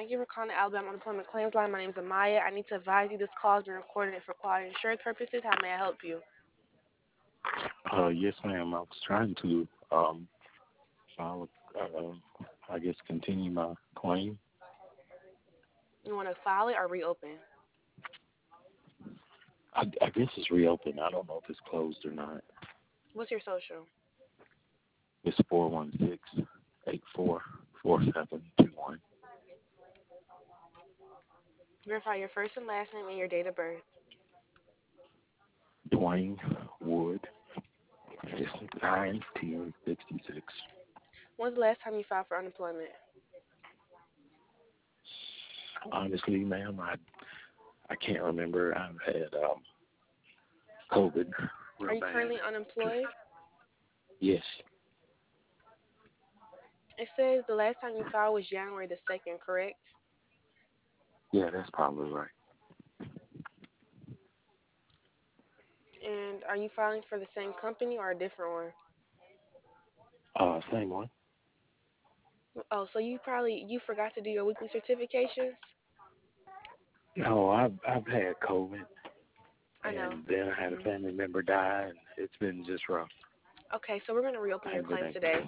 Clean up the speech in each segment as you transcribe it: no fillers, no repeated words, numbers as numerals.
Thank you for calling the Alabama Unemployment Claims Line. My name is Amaya. I need to advise you this call has been recorded for quality insurance purposes. How may I help you? Yes, ma'am. I was trying to, file, I guess, continue my claim. You want to file it or reopen? I guess it's reopened. I don't know if it's closed or not. What's your social? It's 416-844721. Verify your first and last name and your date of birth. Dwayne Wood. It's 1966. When's the last time you filed for unemployment? Honestly, ma'am, I can't remember. I've had COVID Are real you bad. currently unemployed? Yes. It says the last time you filed was January the 2nd, correct? Yeah, that's probably right. And are you filing for the same company or a different one? Same one. Oh, so you forgot to do your weekly certifications? No, I've had COVID, I know. and then I had a family member die, and it's been just rough. Okay, so we're going to reopen I your haven't been claim able today. to.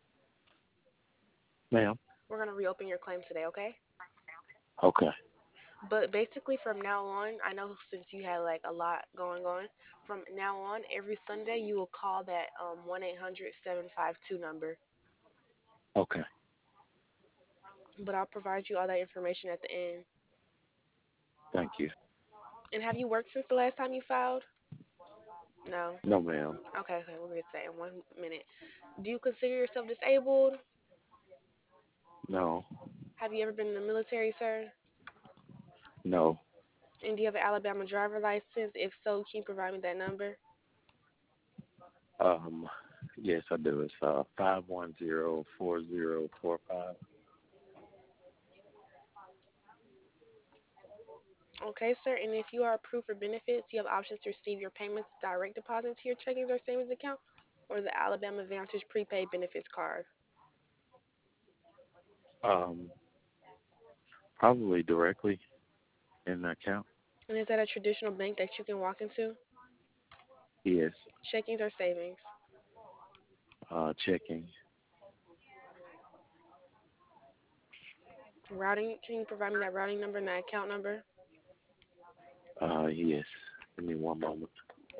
Ma'am? We're going to reopen your claim today, okay? Okay. But basically, from now on, I know since you had like a lot going on, from now on, every Sunday you will call that 1-800-752 number. Okay. But I'll provide you all that information at the end. Thank you. And have you worked since the last time you filed? No. No, ma'am. Okay, we're going to say in 1 minute. Do you consider yourself disabled? No. Have you ever been in the military, sir? No. And do you have an Alabama driver license? If so, can you provide me that number? Um, yes, I do. It's 510-4045. Okay, sir. And if you are approved for benefits, you have options to receive your payments direct deposit to your checking or savings account or the Alabama Advantage prepaid benefits card. Um, Probably directly in the account. And is that a traditional bank that you can walk into? Yes. Checkings or savings? Checking. Routing, can you provide me that routing number and that account number? Yes. Give me one moment.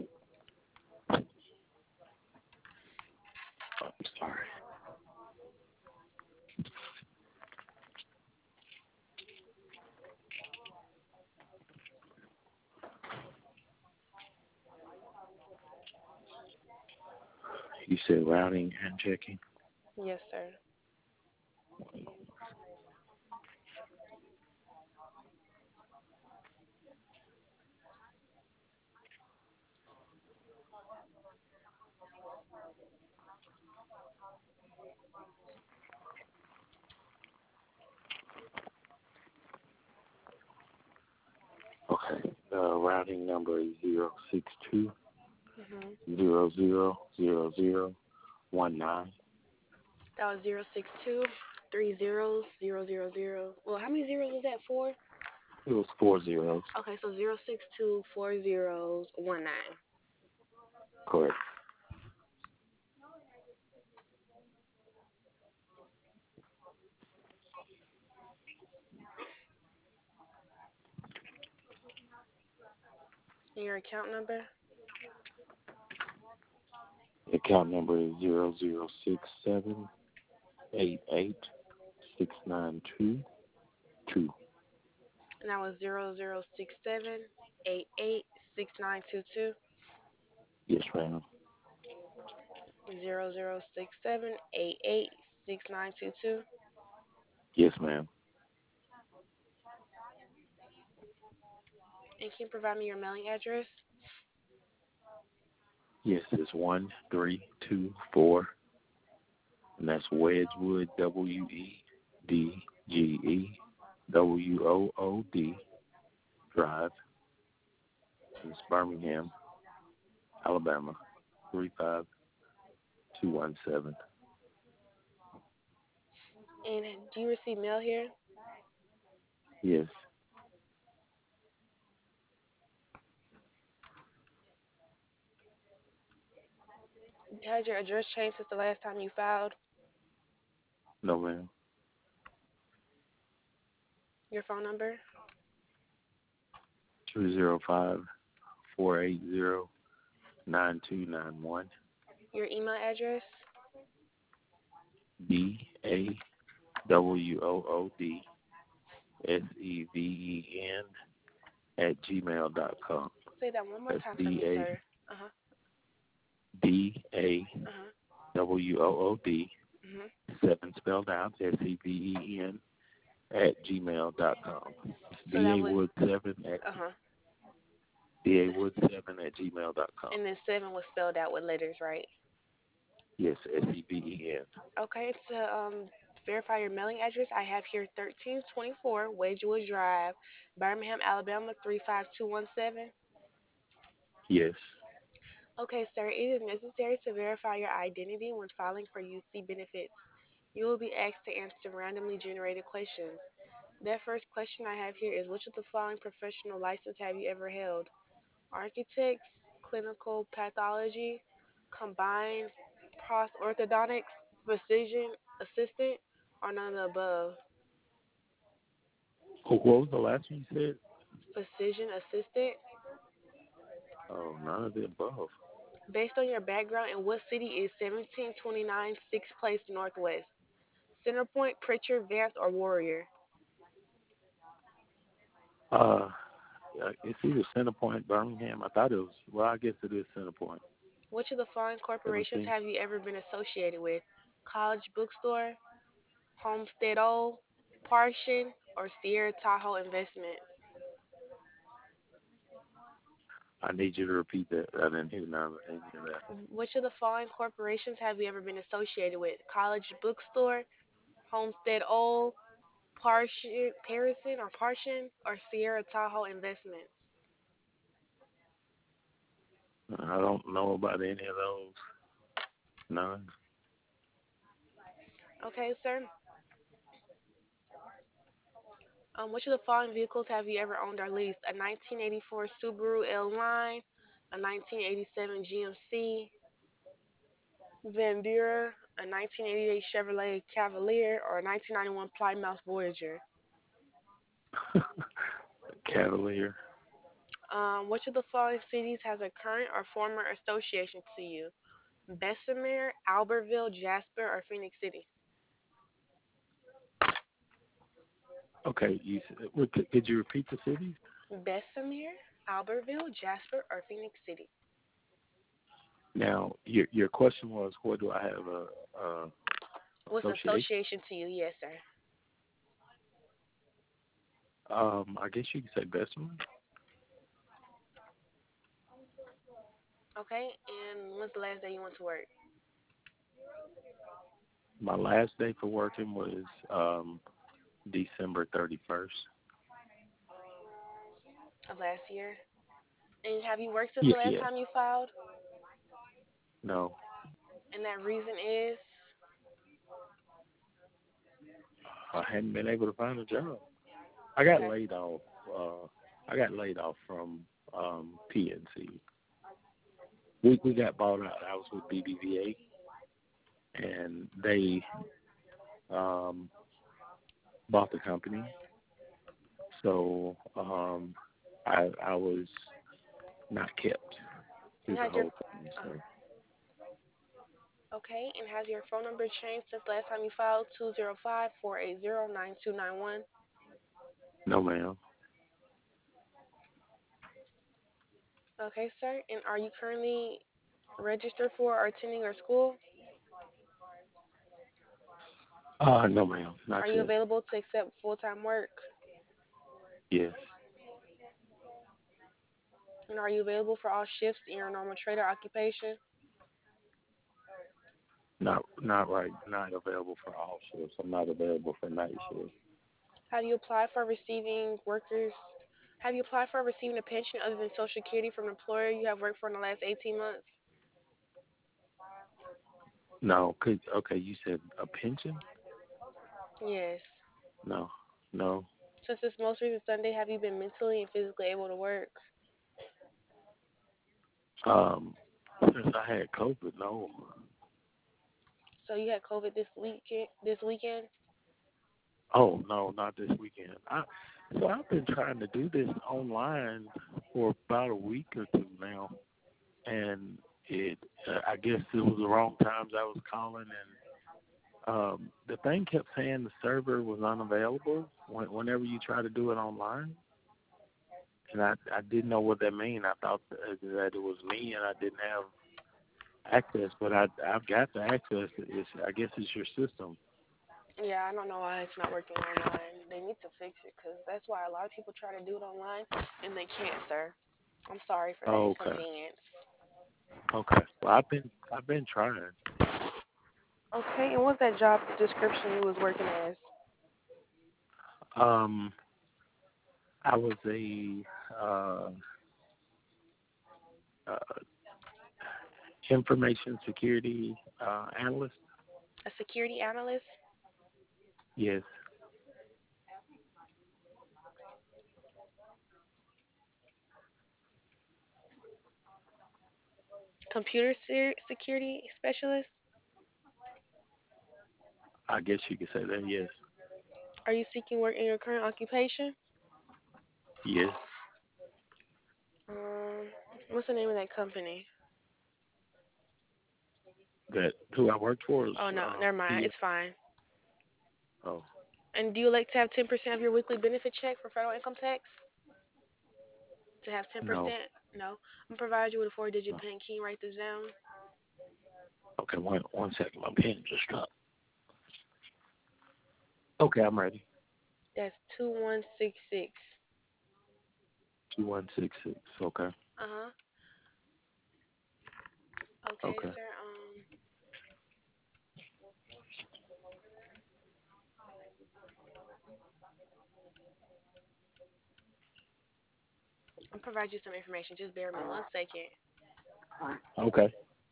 I'm sorry. You said routing and checking? Yes, sir. Okay. The routing number is 062 Mhm. 000019. That was 062 30 000. Well, how many zeros was that for? It was 4 zeros. Okay, so 062 40 19. Correct. And your account number? The account number is 0067886922. And that was 0067886922. Yes, ma'am. 0067886922. Yes, ma'am. And can you provide me your mailing address? Yes, it's 1324, and that's Wedgwood, WEDGEWOOD Drive. It's Birmingham, Alabama, 35217. And do you receive mail here? Yes. Has your address changed since the last time you filed? No, ma'am. Your phone number? 205-480-9291. Your email address? DAWOODSEVEN Say that one more That's time for me, D sir. Uh huh. A D Uh huh. A WOOD Mhm. seven spelled out SEVEN at gmail.com. So that DA was Wood seven at uh huh. DA Wood seven at gmail.com. And then seven was spelled out with letters, right? Yes, SEVEN. Okay. To verify your mailing address, I have here 1324 Wedgewood Drive, Birmingham, Alabama 35217. Yes. Okay, sir. It is necessary to verify your identity when filing for UC benefits. You will be asked to answer randomly generated questions. That first question I have here is, which of the following professional license have you ever held? Architects, clinical pathology, combined orthodontics, physician assistant, or none of the above? Oh, what was the last one you said? Physician assistant. Oh, none of the above. Based on your background, in what city is 1729 6th Place Northwest? Centerpoint, Pritchard, Vance, or Warrior? Uh, it's either Centerpoint, Birmingham. I thought it was. Well, I guess it is Centerpoint, Which of the following corporations 17. have you ever been associated with? College Bookstore, Homestead Old, Parshin, or Sierra Tahoe Investments? I need you to repeat that. I didn't hear none of any of that. Which of the following corporations have you ever been associated with? College Bookstore, Homestead Old, Parshin, or Sierra Tahoe Investments? I don't know about any of those. None. Okay, sir. Which of the following vehicles have you ever owned or leased? A 1984 Subaru L Line, a 1987 GMC Vandera, a 1988 Chevrolet Cavalier, or a 1991 Plymouth Voyager? Cavalier. Which of the following cities has a current or former association to you? Bessemer, Albertville, Jasper, or Phoenix City? Okay. Could you repeat the cities? Bessemer, Albertville, Jasper, or Phoenix City? Now, your question was, what do I have a What's association? association to you? Yes, sir. I guess you could say Bessemer. Okay, and when's the last day you went to work? My last day for working was December 31st. Of last year. And have you worked since Yeah, the last yes. time you filed? No, And that reason is I hadn't been able to find a job. I got okay. laid off. I got laid off from PNC. We got bought out. I was with BBVA, and they um, bought the company. So I was not kept And through the has your whole thing. uh, So okay, and has your phone number changed since the last time you filed? 205-480-9291. no, ma'am. Okay, sir. And are you currently registered for or attending our school? No, ma'am. Not Are you yet. available to accept full-time work? Yes. And are you available for all shifts in your normal trade or occupation? Not right. Not available for all shifts. I'm not available for night shift. Have you applied for receiving workers? Have you applied for receiving a pension other than Social Security from an employer you have worked for in the last 18 months? No. Okay. You said a pension? Yes. No. No. Since this most recent Sunday, have you been mentally and physically able to work? Um, since I had COVID, no. So you had COVID this weekend. This weekend. Oh no, not this weekend. So I've been trying to do this online for about a week or two now, and it I guess it was the wrong times I was calling, and the thing kept saying the server was unavailable whenever you try to do it online, and I didn't know what that mean. I thought that it was me and I didn't have access, but I've got the access. I guess it's your system. Yeah, I don't know why it's not working online. They need to fix it because that's why a lot of people try to do it online and they can't, sir. I'm sorry for that Oh, okay. inconvenience. Okay. Well, I've been trying. Okay, and what's that job description you was working as? Um, I was uh, uh information security analyst. A security analyst, Yes, computer security specialist. I guess you could say that. Yes, Are you seeking work in your current occupation? yes. Um, what's the name of that company? That who I worked for is Oh no, never mind. PS. It's fine. Oh And do you like to have 10% of your weekly benefit check for federal income tax? To have no, 10%? No. I'm gonna provide you with a four-digit no. PIN. Can you write this down? Okay, one second. My pen just dropped. Okay, I'm ready. That's 2166. 2166. Okay, Uh huh. Okay, okay, sir. I'll provide you some information. Just bear with me 1 second. okay.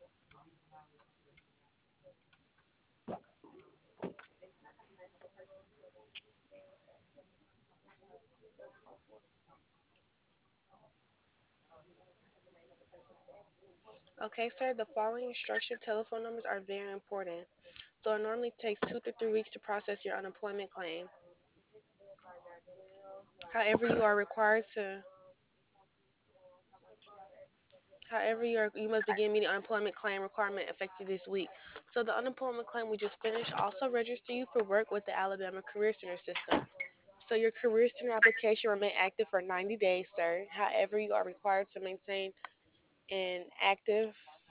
Okay, sir. The following instruction telephone numbers are very important. So it normally takes 2 to 3 weeks to process your unemployment claim. However, Okay. you are required to. However, you must begin meeting unemployment claim requirement effective this week. So the unemployment claim we just finished also register you for work with the Alabama Career Center system. So your Career Center application remain active for 90 days, sir. However, you are required to maintain an active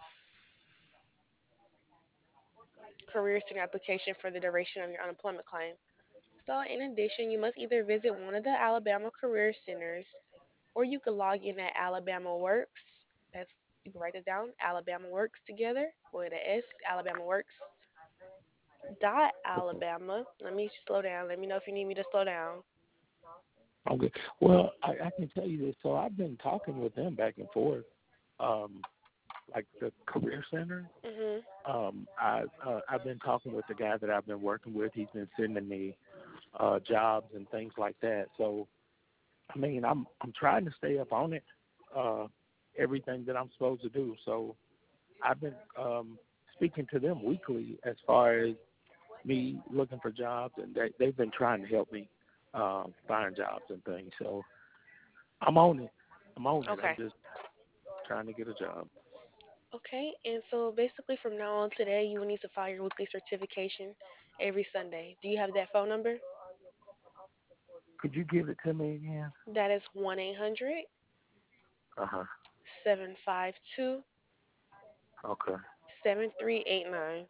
Career Center application for the duration of your unemployment claim. So in addition, you must either visit one of the Alabama Career Centers or you can log in at Alabama Works. That's you can write it down. Alabama Works together with an S. Alabama Works dot Okay. Alabama. Let me slow down. Let me know if you need me to slow down. Okay. Well, I can tell you this. So I've been talking with them back and forth. Um, like the career center. Mhm. I've been talking with the guy that I've been working with. He's been sending me jobs and things like that. So I mean, I'm trying to stay up on it, uh, everything that I'm supposed to do. So I've been speaking to them weekly as far as me looking for jobs, and they've been trying to help me find jobs and things. So I'm on it. I'm on it. I'm Okay. just trying to get a job. Okay. And so basically from now on today, you will need to file your weekly certification every Sunday. Do you have that phone number? Could you give it to me again? That is 1-800 Uh huh. 752 Okay. 7389.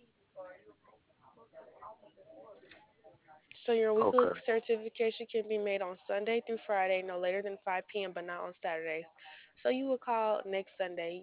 So your weekly Okay. certification can be made on Sunday through Friday, no later than 5 p.m., but not on Saturdays. So you will call next Sunday.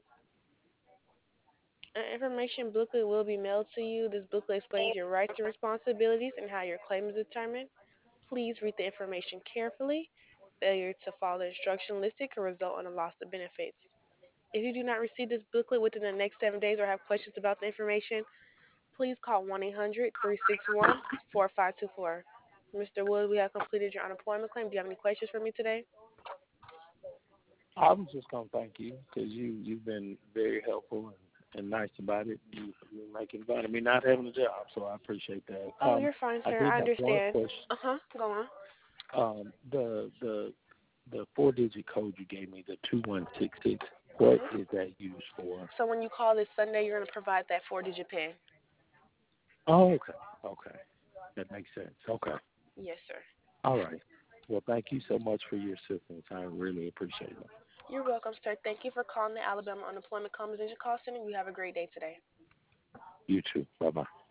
An information booklet will be mailed to you. This booklet explains your rights and responsibilities and how your claim is determined. Please read the information carefully. Failure to follow the instruction listed can result in a loss of benefits. If you do not receive this booklet within the next 7 days or have questions about the information, please call 1-800-361-4524. Mr. Wood, we have completed your unemployment claim. Do you have any questions for me today? I was just gonna thank you because you've been very helpful and nice about it. You're making fun of me not having a job, so I appreciate that. Oh, you're fine, I sir. did I have one understand. question. Uh-huh. Go on. The 4-digit code you gave me, the 2166. What Hmm. is that used for? So when you call this Sunday, you're going to provide that four-digit PIN. Oh, okay, okay, that makes sense. Okay, Yes, sir. all right. Well, thank you so much for your assistance. I really appreciate it. You're welcome, sir. Thank you for calling the Alabama Unemployment Compensation Call Center. You have a great day today. You too. Bye bye.